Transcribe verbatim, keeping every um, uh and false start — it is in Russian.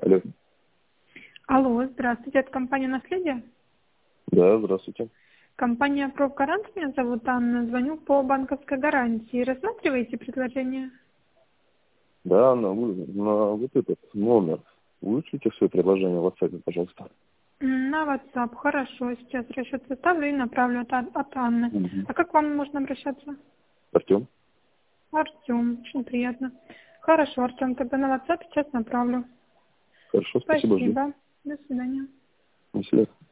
Алло. Алло, здравствуйте, это компания «Наследие»? Да, здравствуйте. Компания «Профгарант», меня зовут Анна, звоню по банковской гарантии. Рассматриваете предложение? Да, на, вы- на вот этот номер. Вышлите свое предложение в WhatsApp, пожалуйста. М, На WhatsApp, хорошо, сейчас расчет составлю и направлю от, Ан- от Анны. Угу. А как к вам можно обращаться? Артем? Артем, очень приятно. Хорошо, Артем, тогда на WhatsApp сейчас направлю. Хорошо, спасибо, жду. Спасибо, до свидания. До свидания.